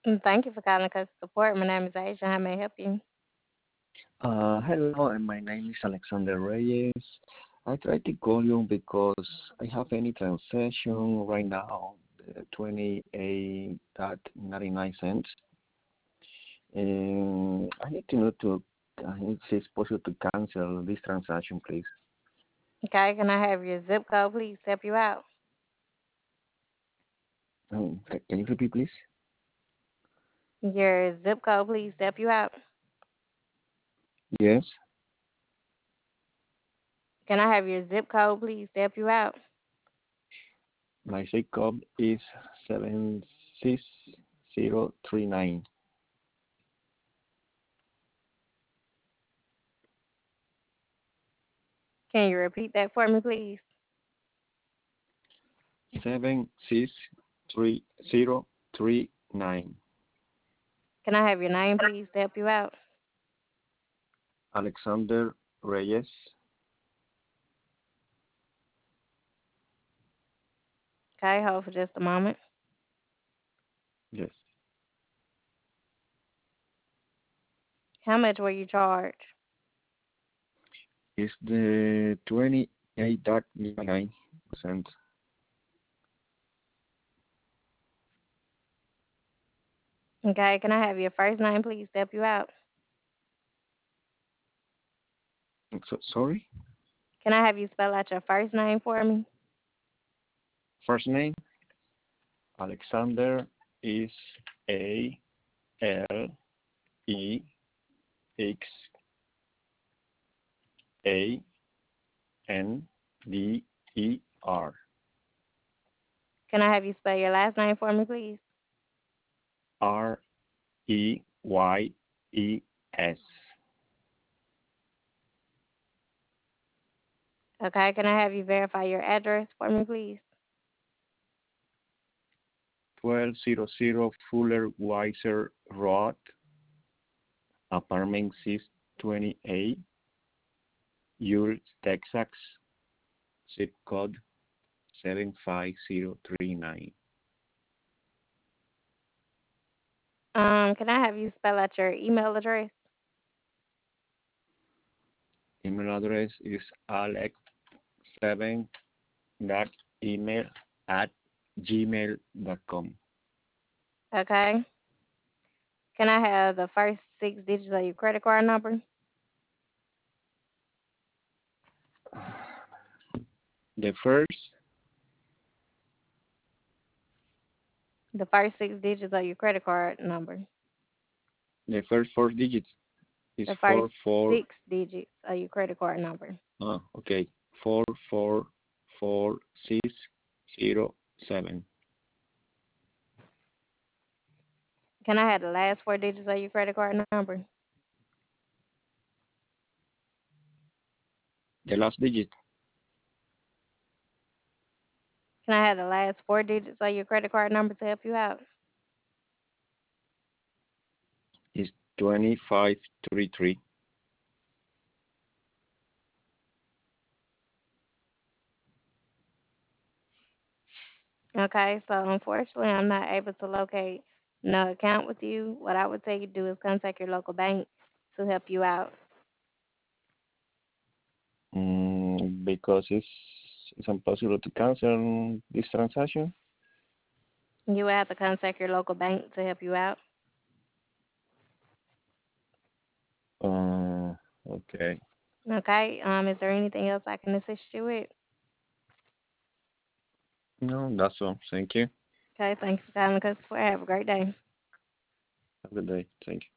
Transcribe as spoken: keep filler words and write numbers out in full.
Mm, Thank you for calling customer support. My name is Aisha. How may I help you? Uh, hello, and my name is Alexander Reyes. I tried to call you because I have any transaction right now, uh, twenty-eight dot ninety-nine cents, and I need to know to uh, if it's possible to cancel this transaction, please. Okay, can I have your zip code, please, to help you out? Um, ca- can you repeat, please? Your zip code, please, to help you out. Yes, Can I have your zip code, please, to help you out? my zip code is seven six zero three nine. Can you repeat that for me, please? Seven six three zero three nine. Can I have your name, please, to help you out? Alexander Reyes. Okay, hold for just a moment. Yes. How much were you charged? It's the twenty-eight point nine percent. Okay, can I have your first name, please, to help you out? So, sorry? Can I have you spell out your first name for me? First name, Alexander is A L E X A N D E R. Can I have you spell your last name for me, please? R E Y E S. Okay, can I have you verify your address for me, please? twelve hundred Fuller Weiser Road, apartment six twenty-eight, Ule, Texas, zip code seven five zero three nine. Um, can I have you spell out your email address? Email address is alex seven dot email at gmail dot com. Okay. Can I have the first six digits of your credit card number? The first, The first six digits of your credit card number. the first four digits is The four first four. six digits of your credit card number. Uh, okay, four four four six zero seven. Can I have the last four digits of your credit card number? The last digit Can I have the last four digits of your credit card number to help you out? is twenty five thirty three. Okay, so unfortunately, I'm not able to locate no account with you. What I would tell you to do is contact your local bank to help you out. Mm, because it's it's impossible to cancel this transaction. You will have to contact your local bank to help you out. Uh, okay. Okay, um, is there anything else I can assist you with? No, that's all. Thank you. Okay, thanks for calling customer. Have a great day. Have a good day. Thank you.